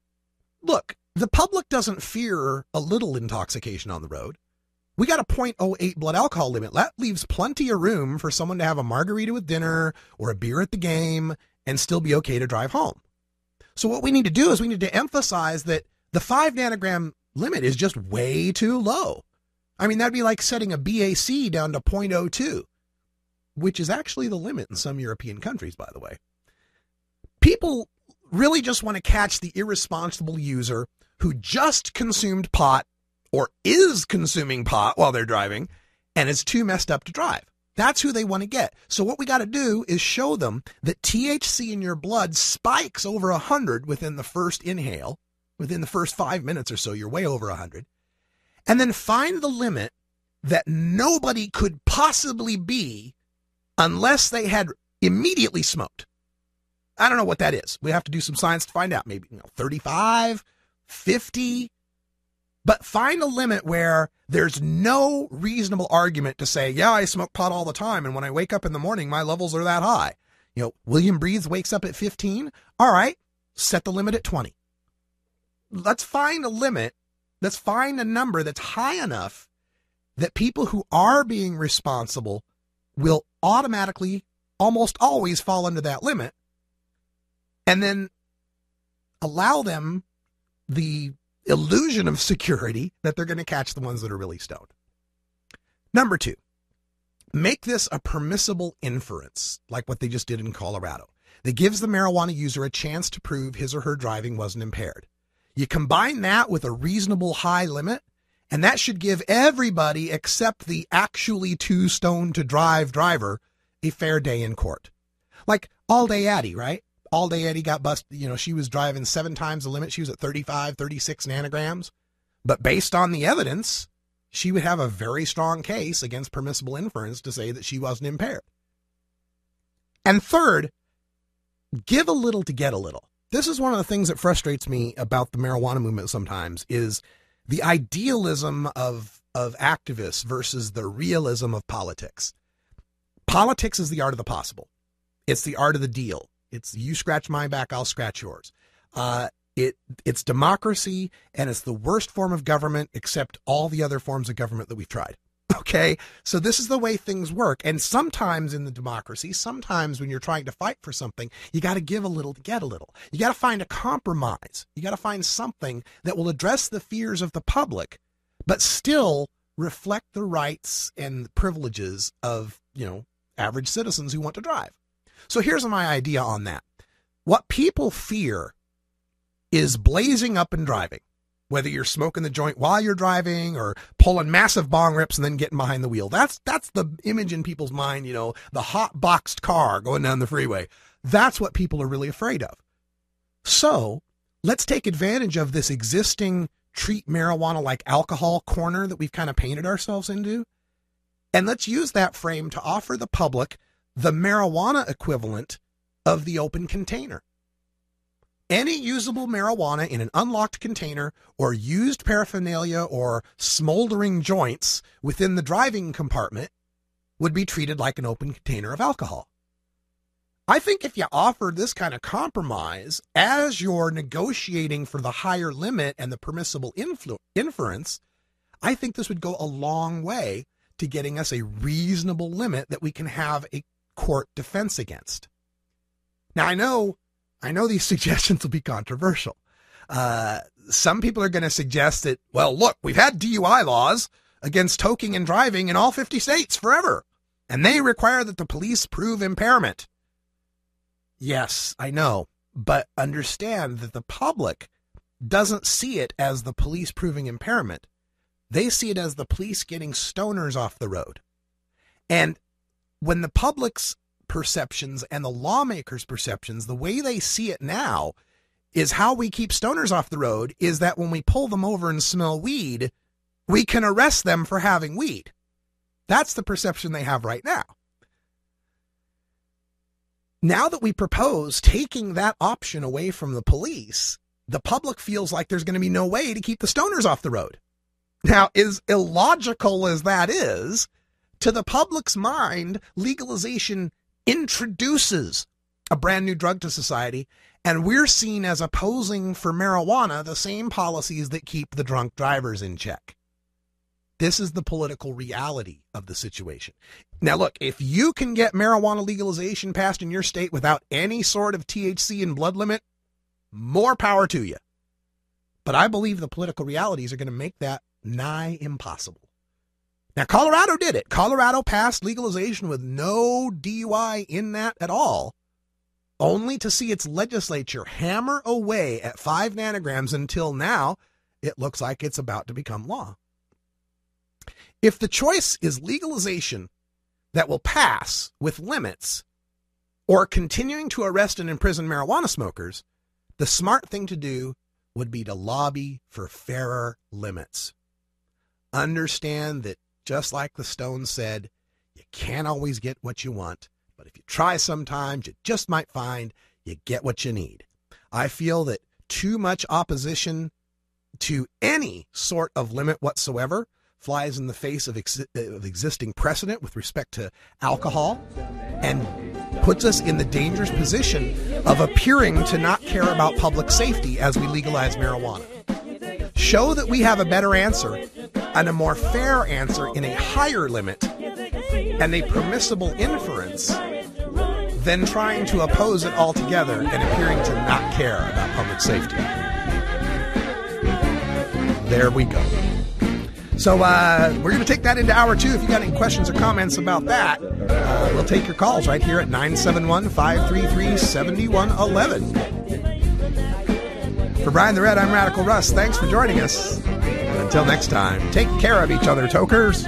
Look, the public doesn't fear a little intoxication on the road. We got a zero point zero eight blood alcohol limit. That leaves plenty of room for someone to have a margarita with dinner or a beer at the game and still be okay to drive home. So what we need to do is we need to emphasize that the five nanogram limit is just way too low. I mean, that'd be like setting a B A C down to zero point zero two. Which is actually the limit in some European countries, by the way. People really just want to catch the irresponsible user who just consumed pot or is consuming pot while they're driving and is too messed up to drive. That's who they want to get. So what we got to do is show them that T H C in your blood spikes over one hundred within the first inhale. Within the first five minutes or so, you're way over one hundred. And then find the limit that nobody could possibly be unless they had immediately smoked. I don't know what that is. We have to do some science to find out. Maybe, you know, thirty-five, fifty. But find a limit where there's no reasonable argument to say, yeah, I smoke pot all the time, and when I wake up in the morning, my levels are that high. You know, William Breathes wakes up at fifteen. All right, set the limit at twenty. Let's find a limit. Let's find a number that's high enough that people who are being responsible will automatically, almost always fall under that limit, and then allow them the illusion of security that they're going to catch the ones that are really stoned. Number two, make this a permissible inference, like what they just did in Colorado, that gives the marijuana user a chance to prove his or her driving wasn't impaired. You combine that with a reasonable high limit, and that should give everybody except the actually too stoned to drive driver a fair day in court. Like all day Addy, right? All day Addy got busted. You know, she was driving seven times the limit. She was at thirty-five, thirty-six nanograms. But based on the evidence, she would have a very strong case against permissible inference to say that she wasn't impaired. And third, give a little to get a little. This is one of the things that frustrates me about the marijuana movement sometimes is the idealism of, of activists versus the realism of politics. Politics is the art of the possible. It's the art of the deal. It's you scratch my back, I'll scratch yours. Uh, it it's democracy, and it's the worst form of government except all the other forms of government that we've tried. Okay, so this is the way things work. And sometimes in the democracy, sometimes when you're trying to fight for something, you got to give a little to get a little. You got to find a compromise. You got to find something that will address the fears of the public, but still reflect the rights and privileges of, you know, average citizens who want to drive. So here's my idea on that. What people fear is blazing up and driving, whether you're smoking the joint while you're driving or pulling massive bong rips and then getting behind the wheel. That's that's the image in people's mind, you know, the hot boxed car going down the freeway. That's what people are really afraid of. So let's take advantage of this existing treat marijuana like alcohol corner that we've kind of painted ourselves into. And let's use that frame to offer the public the marijuana equivalent of the open container. Any usable marijuana in an unlocked container or used paraphernalia or smoldering joints within the driving compartment would be treated like an open container of alcohol. I think if you offer this kind of compromise as you're negotiating for the higher limit and the permissible influ- inference, I think this would go a long way to getting us a reasonable limit that we can have a court defense against. Now, I know, I know these suggestions will be controversial. Uh, some people are going to suggest that, well, look, we've had D U I laws against toking and driving in all fifty states forever, and they require that the police prove impairment. Yes, I know, but understand that the public doesn't see it as the police proving impairment. They see it as the police getting stoners off the road. And when the public's perceptions and the lawmakers' perceptions, the way they see it now is how we keep stoners off the road is that when we pull them over and smell weed, we can arrest them for having weed. That's the perception they have right now. Now that we propose taking that option away from the police, the public feels like there's going to be no way to keep the stoners off the road. Now, as illogical as that is, to the public's mind, legalization introduces a brand new drug to society, and we're seen as opposing for marijuana the same policies that keep the drunk drivers in check. This is the political reality of the situation. Now, look, if you can get marijuana legalization passed in your state without any sort of T H C and blood limit, more power to you. But I believe the political realities are going to make that nigh impossible. Now, Colorado did it. Colorado passed legalization with no D U I in that at all, only to see its legislature hammer away at five nanograms until now it looks like it's about to become law. If the choice is legalization that will pass with limits or continuing to arrest and imprison marijuana smokers, the smart thing to do would be to lobby for fairer limits. Understand that just like the Stones said, you can't always get what you want, but if you try sometimes, you just might find you get what you need. I feel that too much opposition to any sort of limit whatsoever flies in the face of, ex- of existing precedent with respect to alcohol and puts us in the dangerous position of appearing to not care about public safety as we legalize marijuana. Show that we have a better answer and a more fair answer in a higher limit and a permissible inference than trying to oppose it altogether and appearing to not care about public safety. There we go. So uh, we're going to take that into hour two. If you got any questions or comments about that, uh, we'll take your calls right here at nine seven one, five three three, seven one one one. For Brian the Red, I'm Radical Russ. Thanks for joining us. And until next time, take care of each other, tokers.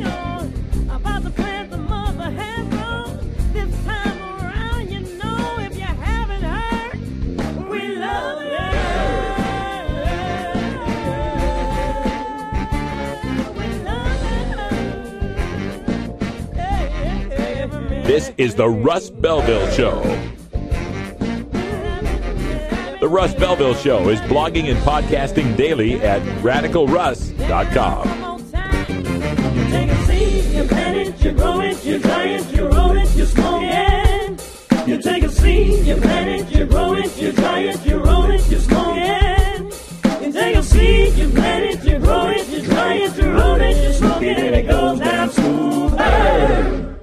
This is the Russ Belville Show. The Russ Belville Show is blogging and podcasting daily at radical russ dot com. You take a seed, you plant it, you grow it, you dry it, you roll it, you smoke it. You take a seed, you plant it, you grow it, you dry it, you roll it, you smoke it. You take a seed, you plant it, you grow it, you dry it, you roll it, you smoke it, and it goes down smooth. Hey!